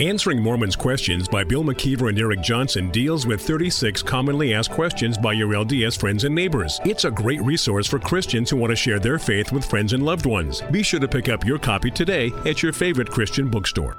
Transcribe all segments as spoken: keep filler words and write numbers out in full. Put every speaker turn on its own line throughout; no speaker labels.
Answering Mormons Questions by Bill McKeever and Eric Johnson deals with thirty-six commonly asked questions by your L D S friends and neighbors. It's a great resource for Christians who want to share their faith with friends and loved ones. Be sure to pick up your copy today at your favorite Christian bookstore.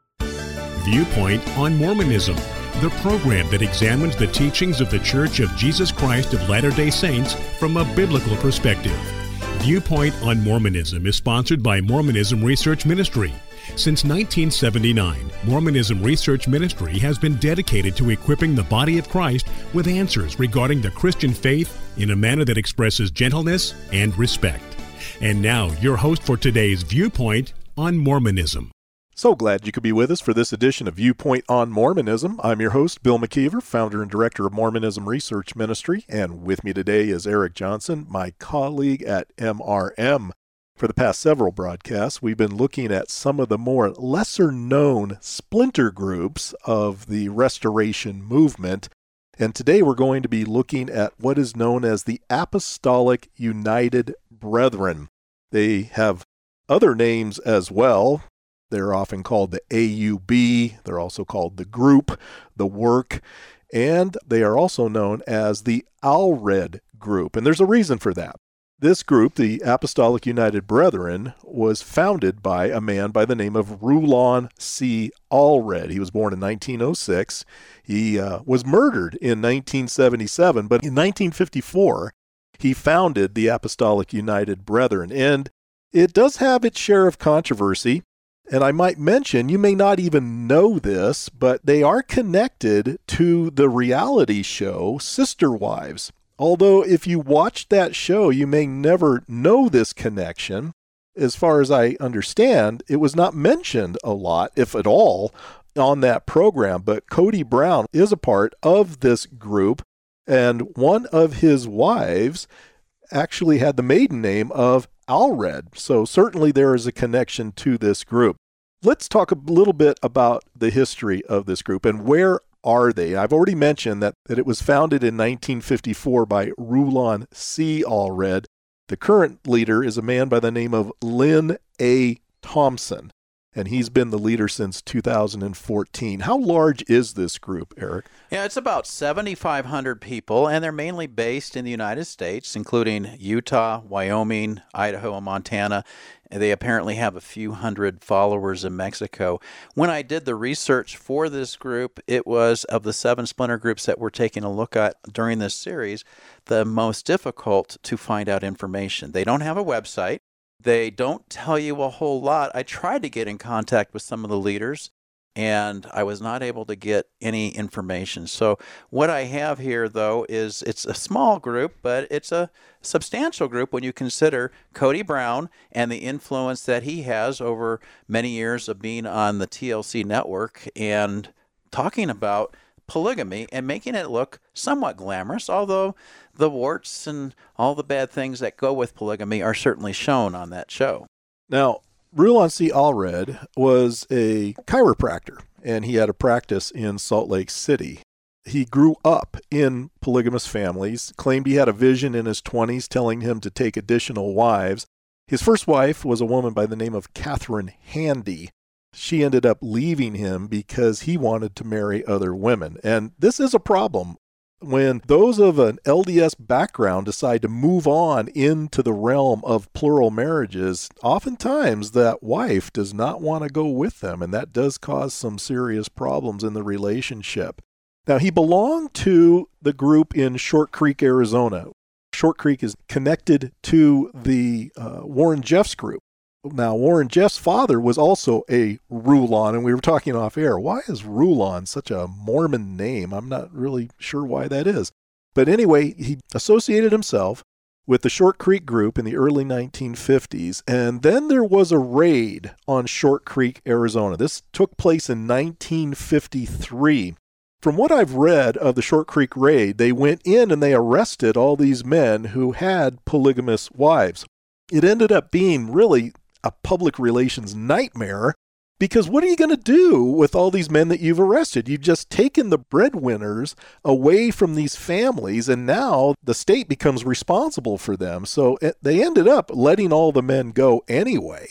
Viewpoint on Mormonism, the program that examines the teachings of the Church of Jesus Christ of Latter-day Saints from a biblical perspective. Viewpoint on Mormonism is sponsored by Mormonism Research Ministry. Since nineteen seventy-nine, Mormonism Research Ministry has been dedicated to equipping the body of Christ with answers regarding the Christian faith in a manner that expresses gentleness and respect. And now, your host for today's Viewpoint on Mormonism.
So glad you could be with us for this edition of Viewpoint on Mormonism. I'm your host, Bill McKeever, founder and director of Mormonism Research Ministry, and with me today is Eric Johnson, my colleague at M R M. For the past several broadcasts, we've been looking at some of the more lesser-known splinter groups of the Restoration Movement, and today we're going to be looking at what is known as the Apostolic United Brethren. They have other names as well. They're often called the A U B, they're also called the Group, the Work, and they are also known as the Allred Group, and there's a reason for that. This group, the Apostolic United Brethren, was founded by a man by the name of Rulon C. Allred. He was born in nineteen oh six. He uh, was murdered in nineteen seventy-seven, but in nineteen fifty-four, he founded the Apostolic United Brethren. And it does have its share of controversy. And I might mention, you may not even know this, but they are connected to the reality show Sister Wives. Although if you watch that show, you may never know this connection. As far as I understand, it was not mentioned a lot, if at all, on that program. But Cody Brown is a part of this group, and one of his wives actually had the maiden name of Allred. So certainly there is a connection to this group. Let's talk a little bit about the history of this group and where are they? I've already mentioned that, that it was founded in nineteen fifty-four by Rulon C. Allred. The current leader is a man by the name of Lynn A. Thompson, and he's been the leader since two thousand fourteen. How large is this group, Eric?
Yeah, it's about seventy-five hundred people, and they're mainly based in the United States, including Utah, Wyoming, Idaho, and Montana. They apparently have a few hundred followers in Mexico. When I did the research for this group, it was, of the seven splinter groups that we're taking a look at during this series, the most difficult to find out information. They don't have a website. They don't tell you a whole lot. I tried to get in contact with some of the leaders, and I was not able to get any information. So what I have here, though, is it's a small group, but it's a substantial group when you consider Cody Brown and the influence that he has over many years of being on the T L C network and talking about polygamy and making it look somewhat glamorous, although the warts and all the bad things that go with polygamy are certainly shown on that show.
Now, Rulon C. Allred was a chiropractor, and he had a practice in Salt Lake City. He grew up in polygamous families, claimed he had a vision in his twenties telling him to take additional wives. His first wife was a woman by the name of Catherine Handy. She ended up leaving him because he wanted to marry other women. And this is a problem. When those of an L D S background decide to move on into the realm of plural marriages, oftentimes that wife does not want to go with them, and that does cause some serious problems in the relationship. Now, he belonged to the group in Short Creek, Arizona. Short Creek is connected to the uh, Warren Jeffs group. Now, Warren Jeffs' father was also a Rulon, and we were talking off air. Why is Rulon such a Mormon name? I'm not really sure why that is. But anyway, he associated himself with the Short Creek group in the early nineteen fifties, and then there was a raid on Short Creek, Arizona. This took place in nineteen fifty-three. From what I've read of the Short Creek raid, they went in and they arrested all these men who had polygamous wives. It ended up being really a public relations nightmare, because what are you going to do with all these men that you've arrested? You've just taken the breadwinners away from these families, and now the state becomes responsible for them. So it, they ended up letting all the men go anyway.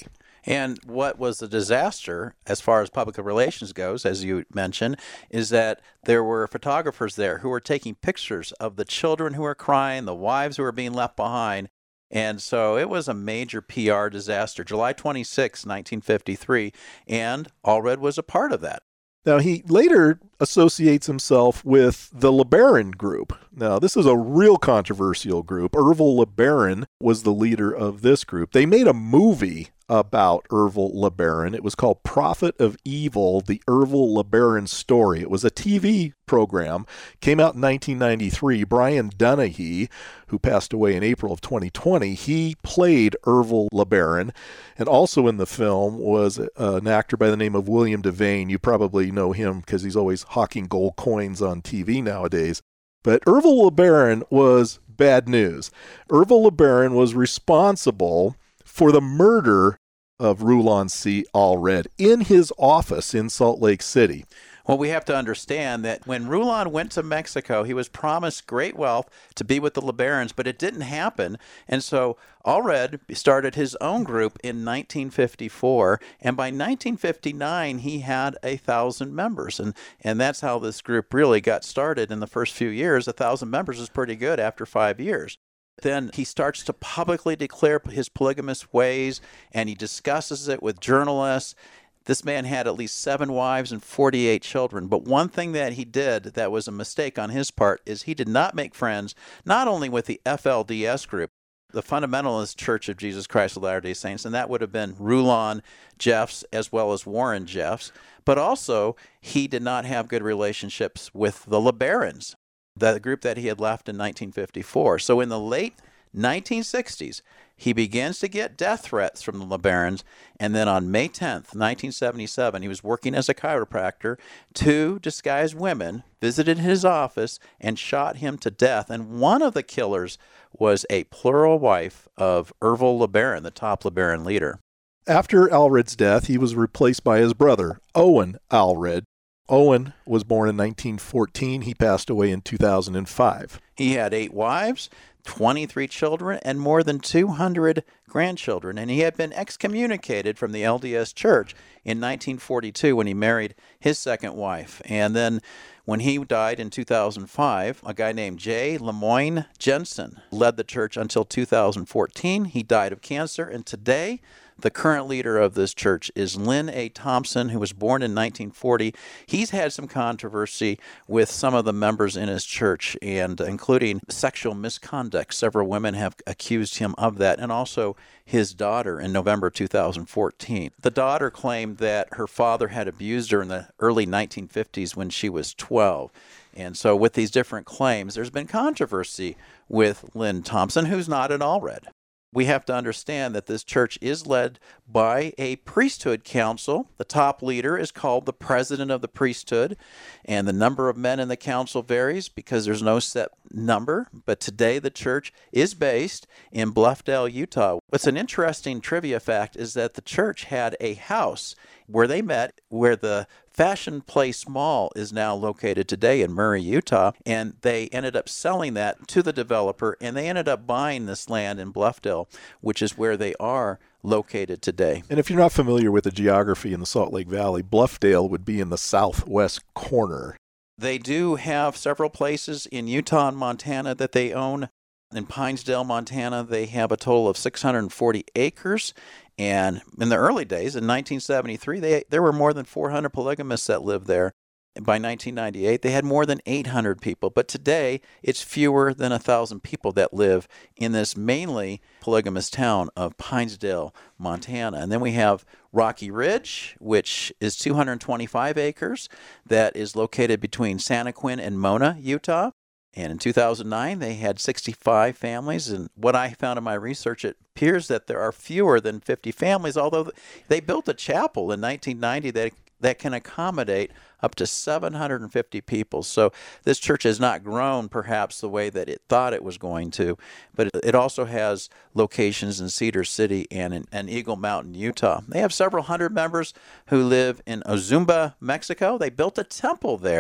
And what was the disaster, as far as public relations goes, as you mentioned, is that there were photographers there who were taking pictures of the children who were crying, the wives who were being left behind. And so it was a major P R disaster, July twenty-sixth, nineteen fifty-three, and Allred was a part of that.
Now, he later associates himself with the LeBaron Group. Now, this is a real controversial group. Ervil LeBaron was the leader of this group. They made a movie about Ervil LeBaron. It was called Prophet of Evil, the Ervil LeBaron Story. It was a T V program, came out in nineteen ninety-three. Brian Donaghy, who passed away in April of twenty twenty, he played Ervil LeBaron, and also in the film was uh, an actor by the name of William Devane. You probably know him because he's always hawking gold coins on T V nowadays. But Ervil LeBaron was bad news. Ervil LeBaron was responsible for the murder of Rulon C. Allred in his office in Salt Lake City.
Well, we have to understand that when Rulon went to Mexico, he was promised great wealth to be with the LeBarons, but it didn't happen. And so Allred started his own group in nineteen fifty-four, and by nineteen fifty-nine, he had a thousand members. And, and that's how this group really got started in the first few years. A thousand members is pretty good after five years. Then he starts to publicly declare his polygamous ways, and he discusses it with journalists. This man had at least seven wives and forty-eight children. But one thing that he did that was a mistake on his part is he did not make friends, not only with the F L D S group, the Fundamentalist Church of Jesus Christ of Latter-day Saints, and that would have been Rulon Jeffs as well as Warren Jeffs, but also he did not have good relationships with the LeBarons, the group that he had left in nineteen fifty-four. So in the late nineteen sixties, he begins to get death threats from the LeBarons, and then on May tenth, nineteen seventy-seven, he was working as a chiropractor. Two disguised women visited his office and shot him to death, and one of the killers was a plural wife of Ervil LeBaron, the top LeBaron leader.
After Allred's death, he was replaced by his brother, Owen Allred. Owen was born in nineteen fourteen. He passed away in two thousand five.
He had eight wives, twenty-three children, and more than two hundred grandchildren. And he had been excommunicated from the L D S Church in nineteen forty-two when he married his second wife. And then when he died in two thousand five, a guy named J. Lemoyne Jensen led the church until two thousand fourteen. He died of cancer, and today the current leader of this church is Lynn A. Thompson, who was born in nineteen forty. He's had some controversy with some of the members in his church, and including sexual misconduct. Several women have accused him of that, and also his daughter in November two thousand fourteen. The daughter claimed that her father had abused her in the early nineteen fifties when she was twelve. And so with these different claims, there's been controversy with Lynn Thompson, who's not an Allred. We have to understand that this church is led by a priesthood council. The top leader is called the president of the priesthood, and the number of men in the council varies because there's no set number. But today the church is based in Bluffdale, Utah. What's an interesting trivia fact is that the church had a house where they met, where the Fashion Place Mall is now located today in Murray, Utah, and they ended up selling that to the developer, and they ended up buying this land in Bluffdale, which is where they are located today.
And if you're not familiar with the geography in the Salt Lake Valley, Bluffdale would be in the southwest corner.
They do have several places in Utah and Montana that they own. In Pinesdale, Montana, they have a total of six hundred forty acres. And in the early days, in nineteen seventy-three, they, there were more than four hundred polygamists that lived there. And by nineteen ninety-eight, they had more than eight hundred people. But today, it's fewer than one thousand people that live in this mainly polygamous town of Pinesdale, Montana. And then we have Rocky Ridge, which is two hundred twenty-five acres, that is located between Santaquin and Mona, Utah. And in two thousand nine, they had sixty-five families. And what I found in my research, it appears that there are fewer than fifty families, although they built a chapel in nineteen ninety that, that can accommodate up to seven hundred fifty people. So this church has not grown perhaps the way that it thought it was going to, but it also has locations in Cedar City and in and Eagle Mountain, Utah. They have several hundred members who live in Ozumba, Mexico. They built a temple there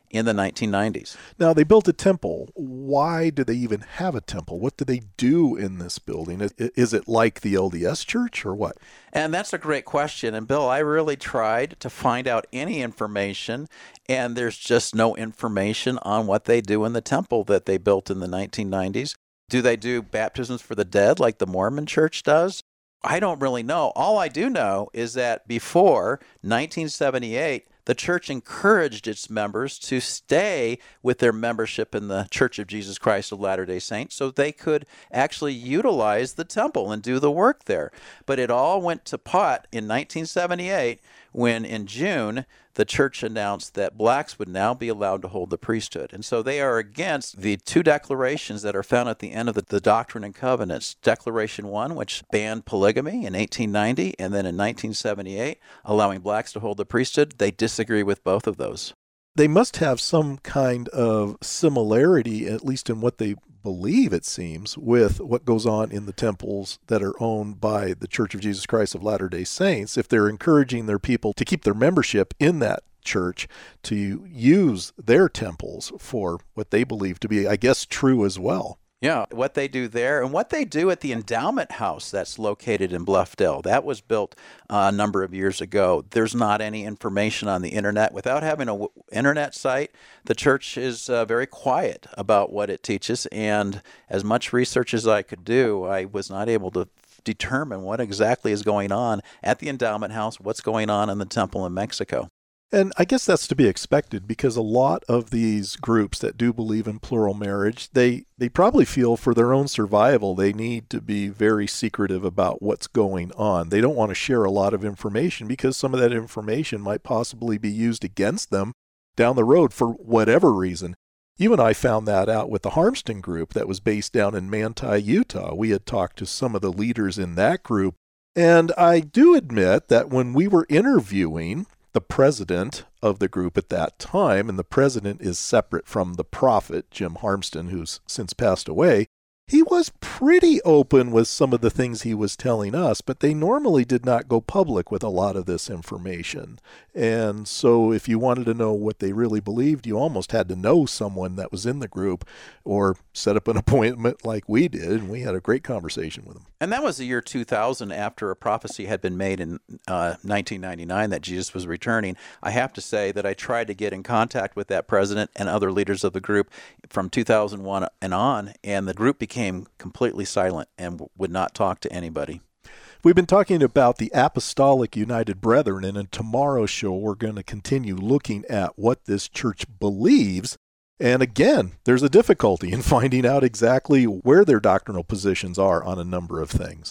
in the nineteen nineties.
Now, they built a temple. Why do they even have a temple? What do they do in this building? Is, is it like the L D S church or what?
And that's a great question. And Bill, I really tried to find out any information, and there's just no information on what they do in the temple that they built in the nineteen nineties. Do they do baptisms for the dead like the Mormon church does? I don't really know. All I do know is that before nineteen seventy-eight, the church encouraged its members to stay with their membership in the Church of Jesus Christ of Latter-day Saints so they could actually utilize the temple and do the work there. But it all went to pot in nineteen seventy-eight when in June the church announced that blacks would now be allowed to hold the priesthood. And so they are against the two declarations that are found at the end of the, the Doctrine and Covenants. Declaration one, which banned polygamy in eighteen ninety, and then in nineteen seventy-eight, allowing blacks to hold the priesthood. They disagree with both of those.
They must have some kind of similarity, at least in what they believe, it seems, with what goes on in the temples that are owned by the Church of Jesus Christ of Latter-day Saints. If they're encouraging their people to keep their membership in that church, to use their temples for what they believe to be, I guess, true as well.
Yeah, what they do there and what they do at the endowment house that's located in Bluffdale. That was built uh, a number of years ago. There's not any information on the internet. Without having an w- internet site, the church is uh, very quiet about what it teaches. And as much research as I could do, I was not able to determine what exactly is going on at the endowment house, what's going on in the temple in Mexico.
And I guess that's to be expected because a lot of these groups that do believe in plural marriage, they, they probably feel for their own survival, they need to be very secretive about what's going on. They don't want to share a lot of information because some of that information might possibly be used against them down the road for whatever reason. You and I found that out with the Harmston group that was based down in Manti, Utah. We had talked to some of the leaders in that group. And I do admit that when we were interviewing the president of the group at that time, and the president is separate from the prophet, Jim Harmston, who's since passed away, he was pretty open with some of the things he was telling us, but they normally did not go public with a lot of this information. And so if you wanted to know what they really believed, you almost had to know someone that was in the group or set up an appointment like we did, and we had a great conversation with them.
And that was the year two thousand, after a prophecy had been made in uh, nineteen ninety-nine that Jesus was returning. I have to say that I tried to get in contact with that president and other leaders of the group from two thousand one and on, and the group became completely silent and w- would not talk to anybody.
We've been talking about the Apostolic United Brethren, and in tomorrow's show, we're going to continue looking at what this church believes. And again, there's a difficulty in finding out exactly where their doctrinal positions are on a number of things.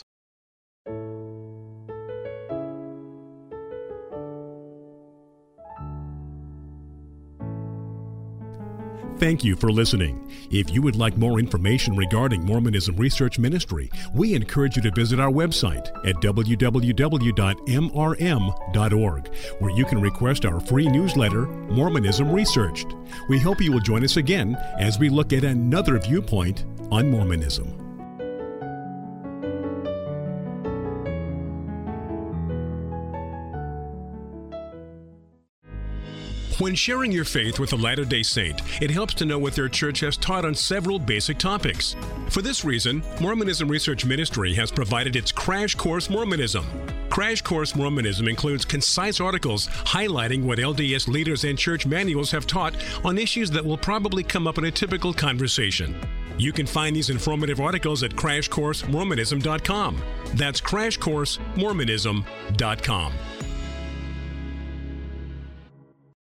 Thank you for listening. If you would like more information regarding Mormonism Research Ministry, we encourage you to visit our website at w w w dot m r m dot org, where you can request our free newsletter, Mormonism Researched. We hope you will join us again as we look at another viewpoint on Mormonism. When sharing your faith with a Latter-day Saint, it helps to know what their church has taught on several basic topics. For this reason, Mormonism Research Ministry has provided its Crash Course Mormonism. Crash Course Mormonism includes concise articles highlighting what L D S leaders and church manuals have taught on issues that will probably come up in a typical conversation. You can find these informative articles at crash course mormonism dot com. That's crash course mormonism dot com.